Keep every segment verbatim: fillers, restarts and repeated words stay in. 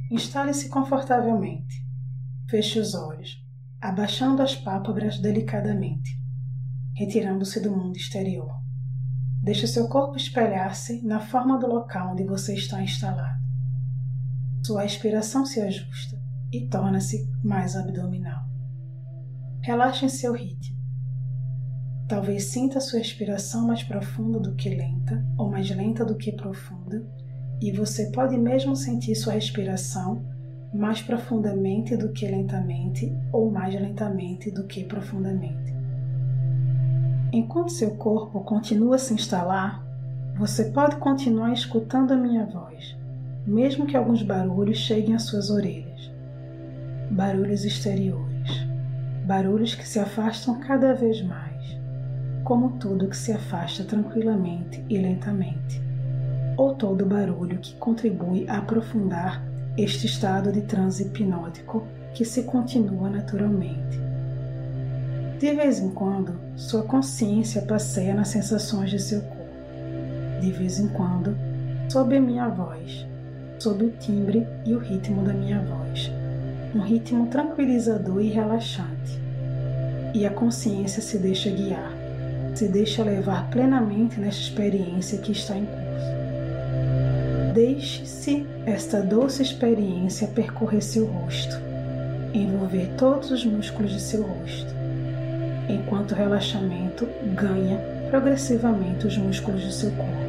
Instale-se confortavelmente. Feche os olhos, abaixando as pálpebras delicadamente, retirando-se do mundo exterior. Deixe seu corpo espelhar-se na forma do local onde você está instalado. Sua respiração se ajusta e torna-se mais abdominal. Relaxe em seu ritmo. Talvez sinta sua respiração mais profunda do que lenta, ou mais lenta do que profunda, e você pode mesmo sentir sua respiração mais profundamente do que lentamente, ou mais lentamente do que profundamente. Enquanto seu corpo continua a se instalar, você pode continuar escutando a minha voz, mesmo que alguns barulhos cheguem às suas orelhas. Barulhos exteriores, barulhos que se afastam cada vez mais, como tudo que se afasta tranquilamente e lentamente, ou todo barulho que contribui a aprofundar este estado de transe hipnótico que se continua naturalmente. De vez em quando, sua consciência passeia nas sensações de seu corpo. De vez em quando, sob a minha voz, sob o timbre e o ritmo da minha voz, um ritmo tranquilizador e relaxante. E a consciência se deixa guiar, se deixa levar plenamente nesta experiência que está em curso. Deixe-se esta doce experiência percorrer seu rosto, envolver todos os músculos de seu rosto, enquanto o relaxamento ganha progressivamente os músculos do seu corpo.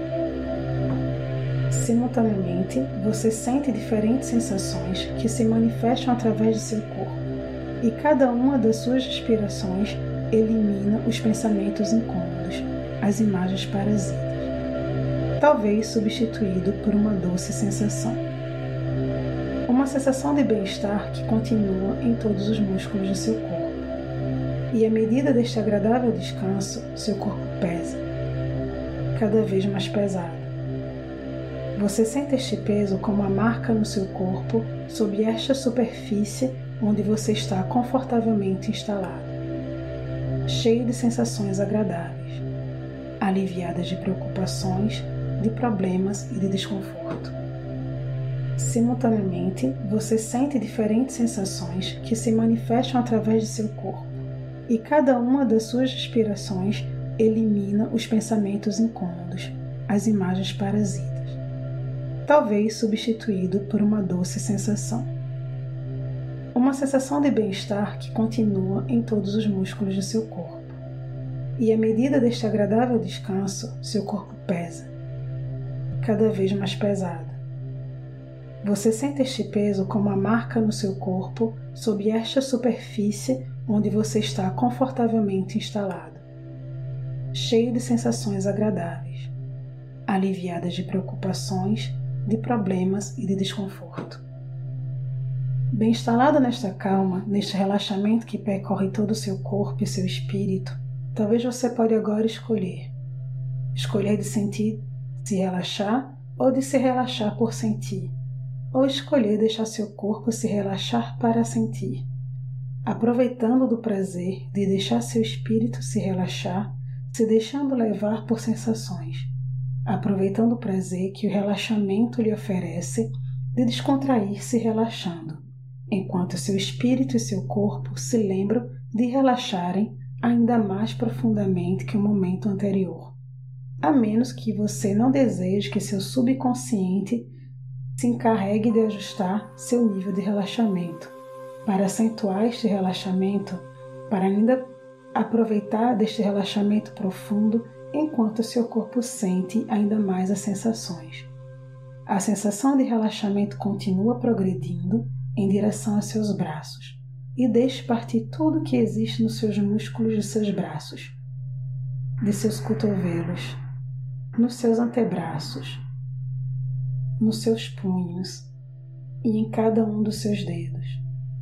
Simultaneamente, você sente diferentes sensações que se manifestam através de seu corpo, e cada uma das suas respirações elimina os pensamentos incômodos, as imagens parasitas, talvez substituído por uma doce sensação. Uma sensação de bem-estar que continua em todos os músculos do seu corpo. E à medida deste agradável descanso, seu corpo pesa, cada vez mais pesado. Você sente este peso como uma marca no seu corpo sob esta superfície onde você está confortavelmente instalado, cheio de sensações agradáveis, aliviadas de preocupações, de problemas e de desconforto. Simultaneamente, você sente diferentes sensações que se manifestam através de seu corpo, e cada uma das suas respirações elimina os pensamentos incômodos, as imagens parasitas, talvez substituído por uma doce sensação. Uma sensação de bem-estar que continua em todos os músculos do seu corpo. E à medida deste agradável descanso, seu corpo pesa, cada vez mais pesado. Você sente este peso como uma marca no seu corpo sob esta superfície onde você está confortavelmente instalado, cheio de sensações agradáveis, aliviadas de preocupações, de problemas e de desconforto. Bem instalado nesta calma, neste relaxamento que percorre todo o seu corpo e seu espírito, talvez você pode agora escolher. Escolher de sentir, se relaxar, ou de se relaxar por sentir, ou escolher deixar seu corpo se relaxar para sentir, aproveitando do prazer de deixar seu espírito se relaxar, se deixando levar por sensações, aproveitando o prazer que o relaxamento lhe oferece de descontrair-se relaxando, enquanto seu espírito e seu corpo se lembram de relaxarem ainda mais profundamente que o momento anterior, a menos que você não deseje que seu subconsciente se encarregue de ajustar seu nível de relaxamento, para acentuar este relaxamento, para ainda aproveitar deste relaxamento profundo enquanto seu corpo sente ainda mais as sensações. A sensação de relaxamento continua progredindo em direção aos seus braços e deixe partir tudo que existe nos seus músculos de seus braços, de seus cotovelos, nos seus antebraços, nos seus punhos e em cada um dos seus dedos.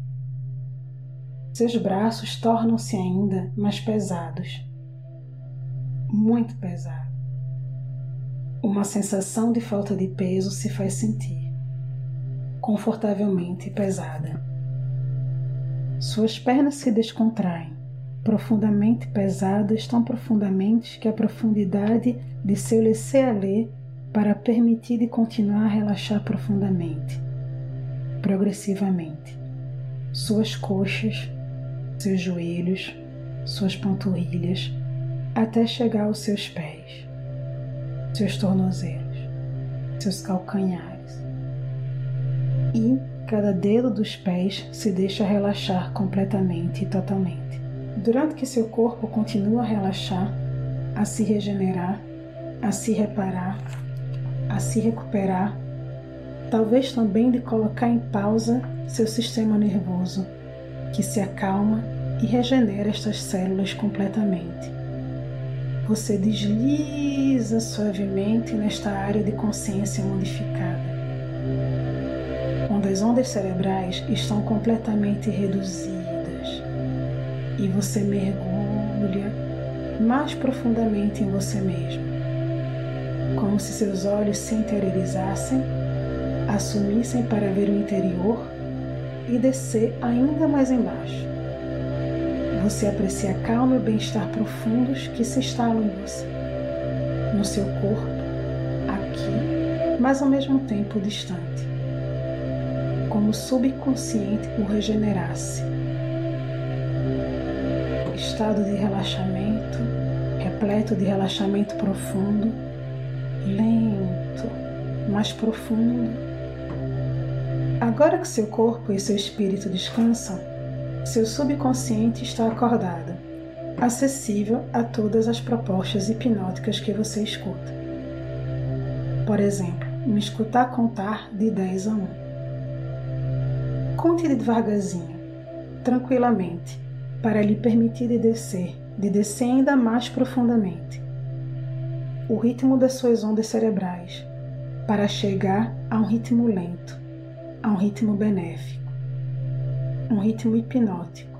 Seus braços tornam-se ainda mais pesados, muito pesados. Uma sensação de falta de peso se faz sentir, confortavelmente pesada. Suas pernas se descontraem, profundamente pesadas, tão profundamente que a profundidade de seu laisser-aller para permitir de continuar a relaxar profundamente. progressivamente. Suas coxas, seus joelhos, suas panturrilhas, até chegar aos seus pés, seus tornozelos, seus calcanhares. E cada dedo dos pés se deixa relaxar completamente e totalmente. Durante que seu corpo continua a relaxar, a se regenerar, a se reparar, a se recuperar, talvez também de colocar em pausa seu sistema nervoso, que se acalma e regenera estas células completamente. Você desliza suavemente nesta área de consciência modificada, onde as ondas cerebrais estão completamente reduzidas e você mergulha mais profundamente em você mesmo, como se seus olhos se interiorizassem, assumissem para ver o interior e descer ainda mais embaixo. Você aprecia a calma e o bem-estar profundos que se instalam em você, no seu corpo, aqui, mas ao mesmo tempo distante, como o subconsciente o regenerasse. Estado de relaxamento, repleto de relaxamento profundo, lento, mais profundo. Agora que seu corpo e seu espírito descansam, seu subconsciente está acordado, acessível a todas as propostas hipnóticas que você escuta. Por exemplo, me escutar contar de dez a um. Conte devagarzinho, tranquilamente, para lhe permitir de descer, de descer ainda mais profundamente. O ritmo das suas ondas cerebrais, para chegar a um ritmo lento, a um ritmo benéfico, um ritmo hipnótico.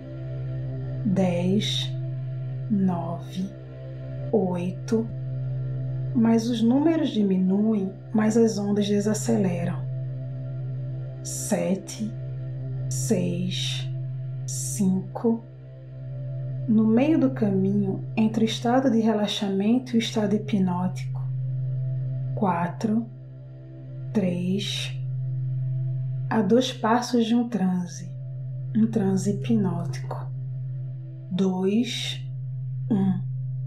Dez, nove, oito, mas os números diminuem, mas as ondas desaceleram. Sete, seis, cinco. No meio do caminho entre o estado de relaxamento e o estado hipnótico. Quatro, três. A dois passos de um transe, um transe hipnótico. Dois, um.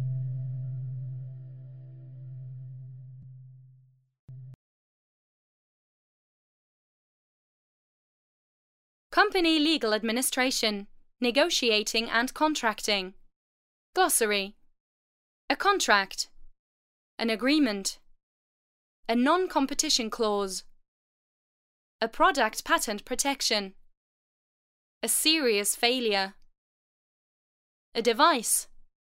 Company Legal Administration, Negotiating and Contracting. Glossary. A contract. An agreement. A non-competition clause. A product patent protection. A serious failure. A device.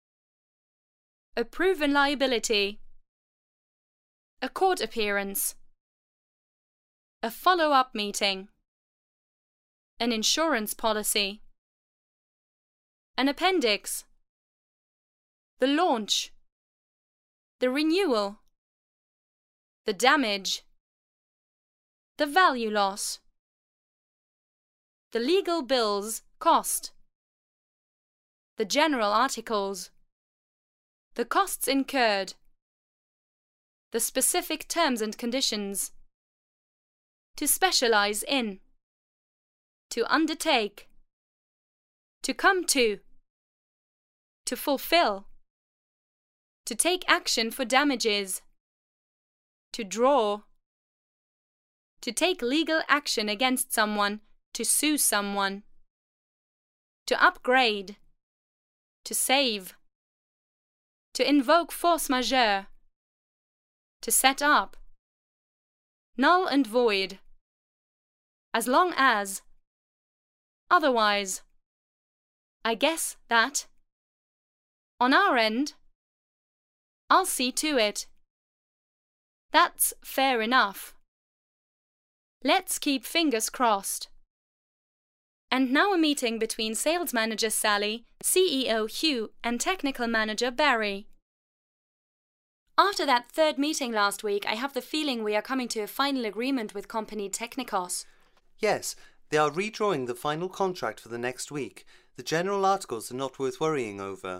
A proven liability. A court appearance. A follow-up meeting. An insurance policy. An appendix. The launch. The renewal. The damage. The value loss. The legal bills cost. The general articles. The costs incurred. The specific terms and conditions. To specialize in. To undertake. To come to. To fulfill. To take action for damages. To draw. To take legal action against someone. To sue someone. To upgrade. To save. To invoke force majeure. To set up. Null and void. As long as. Otherwise. I guess that. On our end. I'll see to it. That's fair enough. Let's keep fingers crossed. And now a meeting between Sales Manager Sally, C E O Hugh, and Technical Manager Barry. After that third meeting last week, I have the feeling we are coming to a final agreement with company Technikos. Yes, they are redrawing the final contract for the next week. The general articles are not worth worrying over.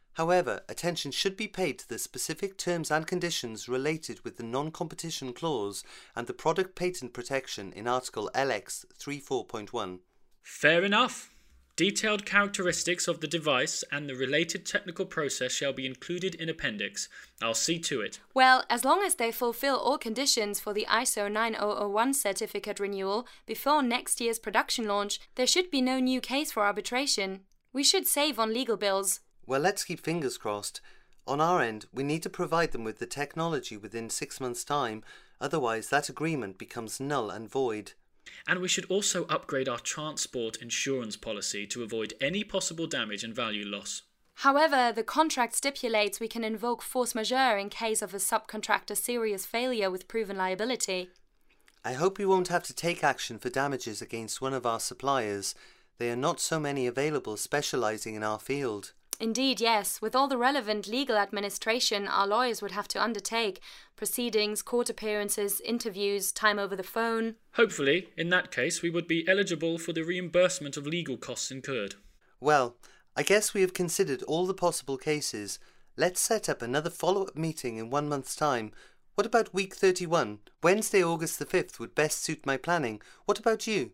However, attention should be paid to the specific terms and conditions related with the non-competition clause and the product patent protection in Article L X thirty-four point one. Fair enough. Detailed characteristics of the device and the related technical process shall be included in Appendix. I'll see to it. Well, as long as they fulfill all conditions for the I S O nine thousand one certificate renewal before next year's production launch, there should be no new case for arbitration. We should save on legal bills. Well, let's keep fingers crossed. On our end, we need to provide them with the technology within six months' time, otherwise that agreement becomes null and void. And we should also upgrade our transport insurance policy to avoid any possible damage and value loss. However, the contract stipulates we can invoke force majeure in case of a subcontractor's serious failure with proven liability. I hope we won't have to take action for damages against one of our suppliers. There are not so many available specialising in our field. Indeed, yes. With all the relevant legal administration our lawyers would have to undertake, proceedings, court appearances, interviews, time over the phone. Hopefully, in that case, we would be eligible for the reimbursement of legal costs incurred. Well, I guess we have considered all the possible cases. Let's set up another follow-up meeting in one month's time. What about week thirty-one? Wednesday, August the fifth would best suit my planning. What about you?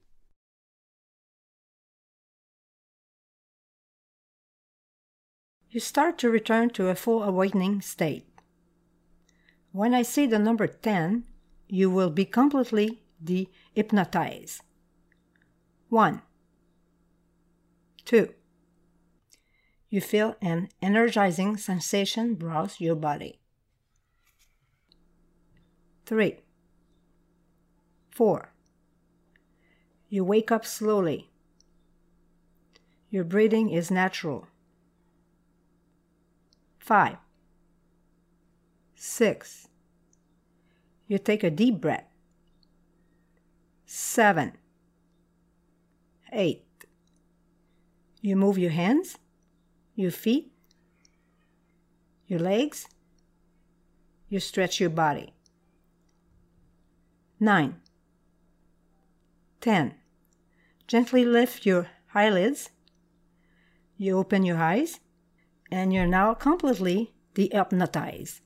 You start to return to a full awakening state. When I say the number ten, you will be completely de-hypnotized. One. Two. You feel an energizing sensation browse your body. Three. Four. You wake up slowly. Your breathing is natural. Five. Six. You take a deep breath. Seven. Eight. You move your hands, your feet, your legs. You stretch your body. Nine. Ten. Gently lift your eyelids. You open your eyes. And you're now completely de-hypnotized.